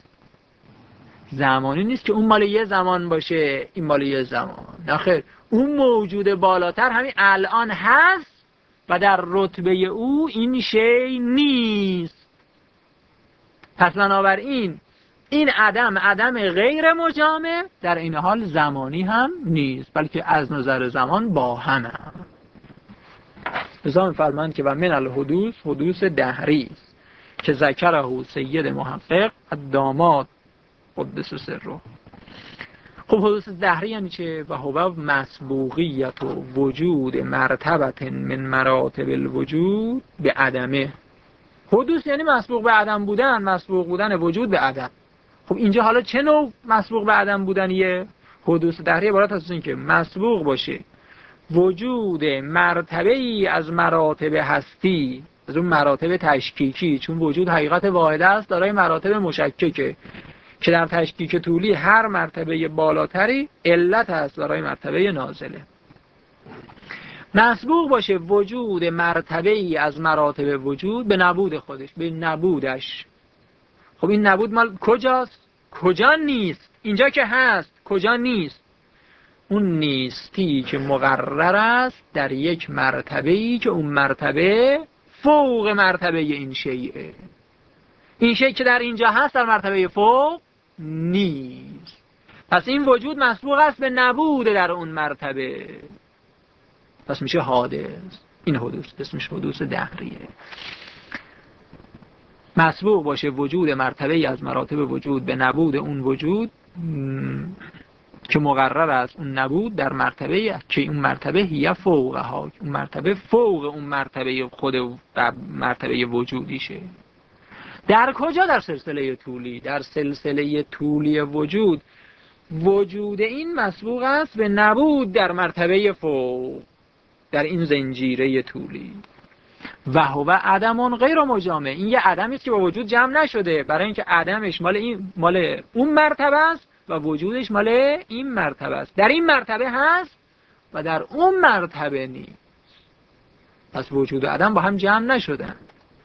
زمانی نیست که اون مال یه زمان باشه این مال یه زمان، نخیر، اون موجود بالاتر همین الان هست و در رتبه او این شی نیست. پس بنابراین این عدم غیر مجامع در این حال زمانی هم نیست، بلکه از نظر زمان با هم لذا می‌فرمایند که و من الحدوث حدوث دهری است که ذکره سید محقق الداماد قدس سره. خب حدوث دهری یعنی چه؟ و هو مسبوقیت و وجود مرتبت من مراتب الوجود به عدمه. حدوث یعنی مسبوق به عدم بودن، مسبوق بودن وجود به عدم. خب اینجا حالا چه نوع مسبوق به عدم بودنیه؟ حدوث دهری عبارت از این که مسبوق باشه وجود مرتبه ای از مراتب هستی، از اون مراتب تشکیکی، چون وجود حقیقت واحده است دارای مراتب مشککه که در تشکیک طولی هر مرتبه بالاتری علت است برای مرتبه نازله. مسبوق باشه وجود مرتبه ای از مراتب وجود به نبود خودش، به نبودش. خب این نبود مال کجاست؟ کجا نیست؟ اینجا که هست کجا نیست؟ اون نیستی که مقرر است در یک مرتبه‌ای که اون مرتبه فوق مرتبه این شیء. این شیء که در اینجا هست در مرتبه فوق نیست. پس این وجود مسبوق است به نبود در اون مرتبه، پس میشه حادث. این حدوث اسمش حدوث دهریه. مسبوق باشه وجود مرتبه ای از مراتب وجود به نبود اون وجود که مقرر است اون نبود در مرتبه که اون مرتبه هی فوقها، اون مرتبه فوق اون مرتبه خود مرتبه وجودیشه. در کجا؟ در سلسله طولی. در سلسله طولی وجود وجود این مسبوق است به نبود در مرتبه فوق، در این زنجیره طولی. و هو عدم غیر مجامع، این یه عدمی است که با وجود جمع نشده، برای اینکه عدمش مال اون مرتبه است و وجودش مال این مرتبه است. در این مرتبه هست و در اون مرتبه نیست. پس وجود و عدم با هم جمع نشدن.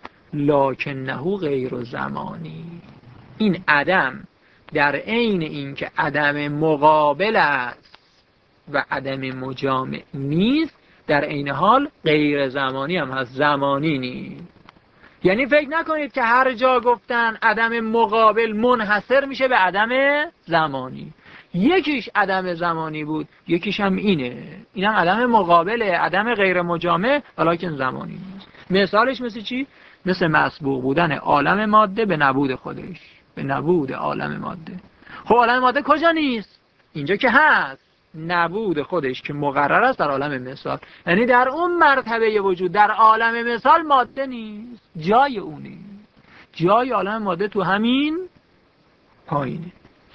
لکنه غیر زمانی، این عدم در عین اینکه عدم مقابل است و عدم مجامع نیست، در عین حال غیر زمانی هم هست، زمانی نیست. یعنی فکر نکنید که هر جا گفتن عدم مقابل منحصر میشه به عدم زمانی. یکیش عدم زمانی بود، یکیش هم اینه، اینم عدم مقابله، عدم غیر مجامع ولکن زمانی نیست. مثالش مثل چی؟ مثل مسبوق بودن عالم ماده به نبود خودش، به نبود عالم ماده. خب عالم ماده کجا نیست؟ اینجا که هست، نبود خودش که مقرر است در عالم مثال، یعنی در اون مرتبه وجود در عالم مثال ماده نیست، جای اون نیست، جای عالم ماده تو همین پایینه.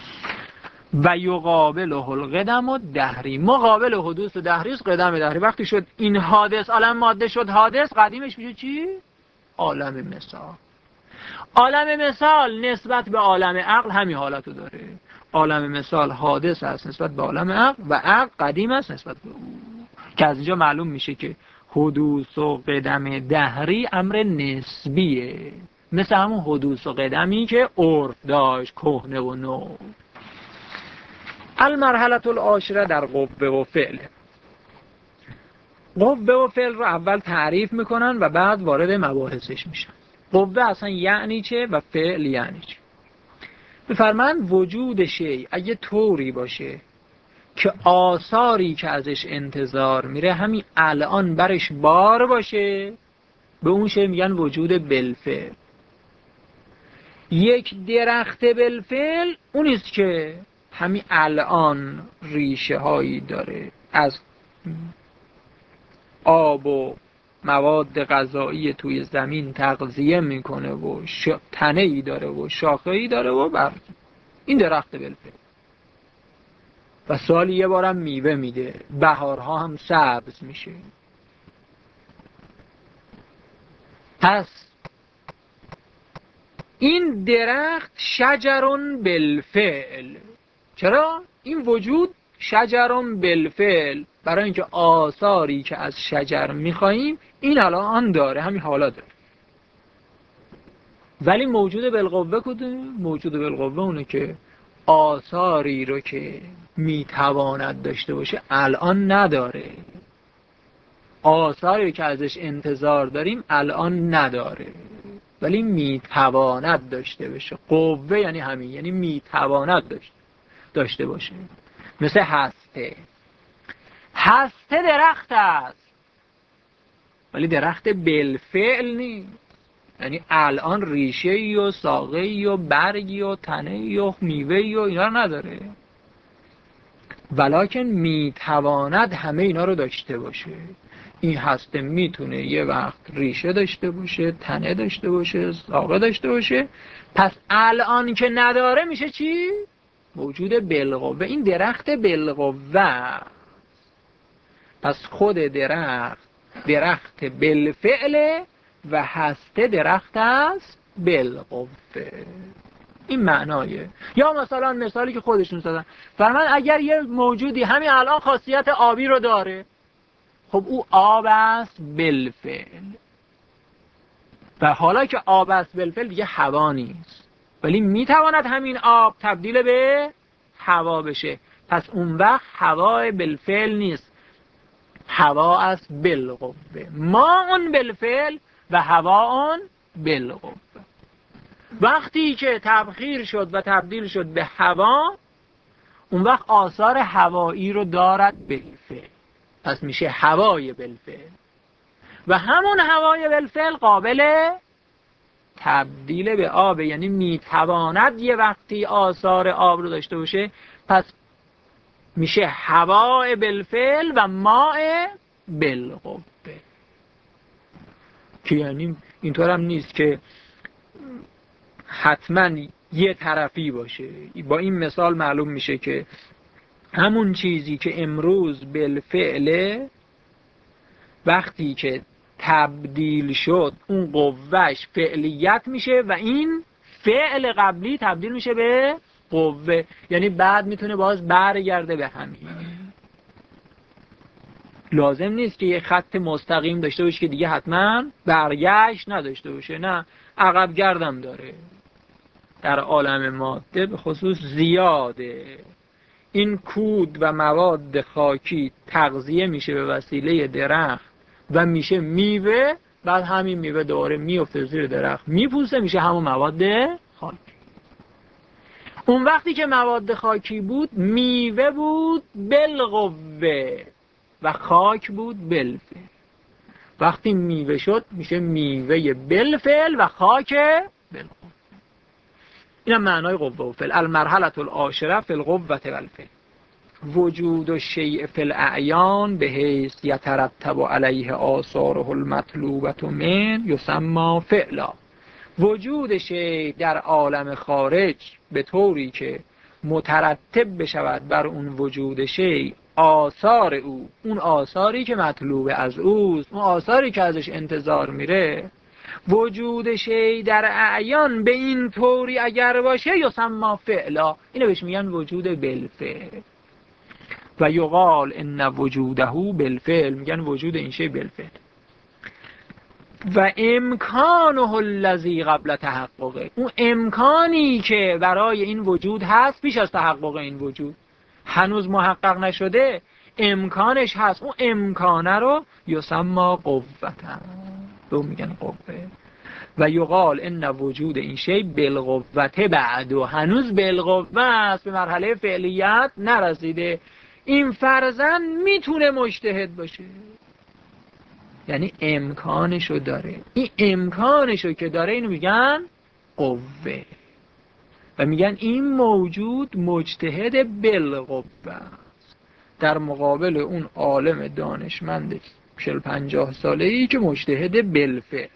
و یقابله القدم الدهری، مقابل حدوث دهری است قدم دهری. وقتی شد این حادث عالم ماده شد حادث، قدیمش میشه چی؟ عالم مثال. عالم مثال نسبت به عالم عقل همین حالتو داره. عالم مثال حادث است نسبت به عالم عقل و عقل قدیم است نسبت به او، که از اینجا معلوم میشه که حدوث و قدم دهری امر نسبیه، مثل همون حدوث و قدمی که عرف داشت، کهنه و نو. المرحله العاشره در قوه و فعل. قوه و فعل رو اول تعریف میکنن و بعد وارد مباحثش میشن. قوه اصلا یعنی چه و فعل یعنی چه؟ بفرمایند وجود شیء اگه طوری باشه که آثاری که ازش انتظار میره همین الان برش بار باشه، به اون شیء میگن وجود بالفعل. یک درخت بالفعل اونیست که همین الان ریشه هایی داره، از آب و مواد غذایی توی زمین تغذیه میکنه و تنه ای داره و شاخه ای داره و این درخت بالفعل. و سالی یه بارم میوه میده، بهارها هم سبز میشه. پس این درخت شجرون بالفعل. چرا؟ این وجود شجرون بالفعل، برای اینکه آثاری که از شجر میخواییم این الان داره، همین حالا داره. ولی موجود بالقوه کده؟ موجود بالقوه اونه که آثاری رو که میتواند داشته باشه الان نداره، آثاری که ازش انتظار داریم الان نداره، ولی میتواند داشته باشه. قوه یعنی همین، یعنی میتواند داشته باشه. مثل هسته. هسته درخت است ولی درخت بالفعل نیست، یعنی الان ریشه و ساقه و برگی و تنه و میوه و اینا رو نداره، ولکن میتواند همه اینا رو داشته باشه. این هسته میتونه یه وقت ریشه داشته باشه، تنه داشته باشه، ساقه داشته باشه. پس الان که نداره میشه چی؟ موجود بالقوه. این درخت بالقوه. پس خود درخت بالفعل و هسته درخت است بالقوه. این معنایه. یا مثلا مثالی که خودشون زدن، فرمان اگر یه موجودی همین الان خاصیت آبی رو داره، خب او آب است بالفعل. و حالا که آب است بالفعل دیگه هوا نیست، ولی میتواند همین آب تبدیل به هوا بشه. پس اون وقت هوا بالفعل نیست، هوا است بالقوه. ما اون بالفعل و هوا اون بالقوه. وقتی که تبخیر شد و تبدیل شد به هوا، اون وقت آثار هوایی رو دارد بالفعل، پس میشه هوای بالفعل. و همون هوای بالفعل قابل تبدیل به آب، یعنی میتواند یه وقتی آثار آب رو داشته باشه، پس میشه هوای بالفعل و ماء بالقوه. که یعنی اینطور هم نیست که حتما یه طرفی باشه. با این مثال معلوم میشه که همون چیزی که امروز بالفعله وقتی که تبدیل شد اون قوهش فعلیت میشه و این فعل قبلی تبدیل میشه به قوه، یعنی بعد میتونه باز برگرده به همین. لازم نیست که یه خط مستقیم داشته باشه که دیگه حتما برگشت نداشته باشه، نه، عقب گردم داره. در عالم ماده به خصوص زیاده. این کود و مواد خاکی تغذیه میشه به وسیله درخت و میشه میوه، بعد همین میوه دوباره میفته زیر درخت میپوسه، میشه همون مواد خاکی. اون وقتی که مواد خاکی بود میوه بود بالقوه و خاک بود بالفعل. وقتی میوه شد میشه میوه بالفعل و خاک بالقوه. این هم معنای قوه و فعل. المرحله العاشره فی القوه و الفعل. وجود الشیء فی الاعیان به حیث یترتب علیه آثاره المطلوبه من یسمى فعلا. وجود شیء در عالم خارج به طوری که مترتب بشود بر اون وجود شیء آثار او، اون آثاری که مطلوب از اوست، اون آثاری که ازش انتظار میره، وجود شیء در اعیان به این طوری اگر باشه یسمى فعلا، اینو بهش میگن وجود بالفعل. و یقال ان وجوده بالفعل، میگن وجود این شیء بالفعل. و امکانه الذی قبل تحققه، اون امکانی که برای این وجود هست پیش از تحقق این وجود هنوز محقق نشده، امکانش هست، اون امکانه رو یسما قوتن، به اون میگن قوه. و یقال ان وجود این شی بالقوت بعد، و هنوز بالقوه است، به مرحله فعلیت نرسیده. این فرزند میتونه مجتهد باشه، یعنی امکانشو داره. این امکانشو که داره اینو میگن قوه، و میگن این موجود مجتهد بالقوه است، در مقابل اون عالم دانشمند 40-50 ساله‌ای که مجتهد بالفعل.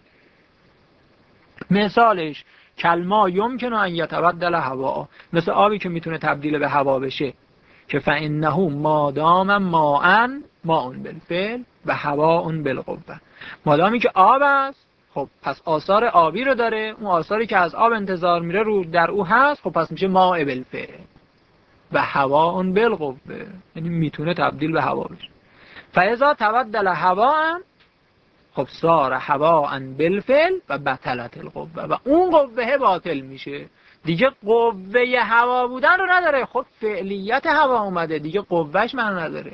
مثالش کلما یمکن ان یتبدل هوا، مثل آبی که میتونه تبدیل به هوا بشه، که فانه مادام ماء بالفعل و هواء بالقوه. مادامی که آب است، خب پس آثار آبی رو داره، اون آثاری که از آب انتظار میره رو در او هست، خب پس میشه ماء بالفعل و هواء بالقوه، یعنی میتونه تبدیل به هوا بشه. فاذا تبدل هواء، خب صار هواء بالفعل و بطلت القوه، و اون قوه باطل میشه، دیگه قوه هوا بودن رو نداره. خب فعلیت هوا اومده دیگه، قوهش من نداره.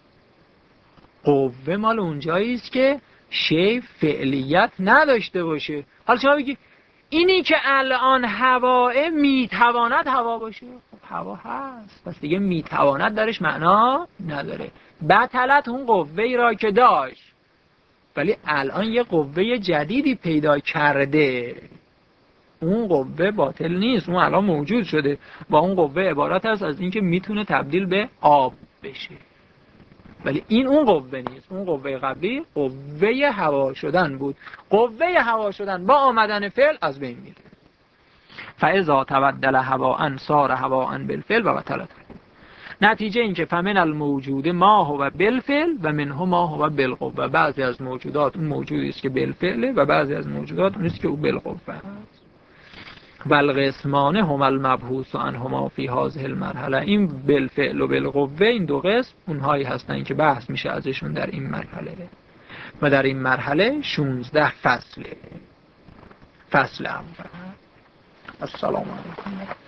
قوه مال اونجایی است که شی فعلیت نداشته باشه. حالا شما بگی اینی که الان هواه میتواند هوا باشه، خب هوا هست، پس دیگه میتواند درش معنا نداره. بطلت اون قوه ای را که داشت، ولی الان یه قوه جدیدی پیدا کرده، اون قوه باطل نیست، اون الان موجود شده. با اون قوه عبارت است از اینکه میتونه تبدیل به آب بشه، ولی این اون قوه نیست. اون قوه قبلی قوه هوا شدن بود. قوه هوا شدن با آمدن فعل از بین میره. فاذا تبدل هواء صار هواء بالفعل و بطلت. نتیجه این که فمن الموجود ما هو بالفعل و منه ما هو بالقوه. بعضی از موجودات اون موجودی است که بالفعله و بعضی از موجودات اون است که او بالقوه است. والقسمان هم المبحوث عنهما فی هذه المرحله. این بالفعل و بالقوه، این دو قسم اونهایی هستن که بحث میشه ازشون در این مرحله، و در این مرحله 16 فصله. فصل اول. السلام علیکم.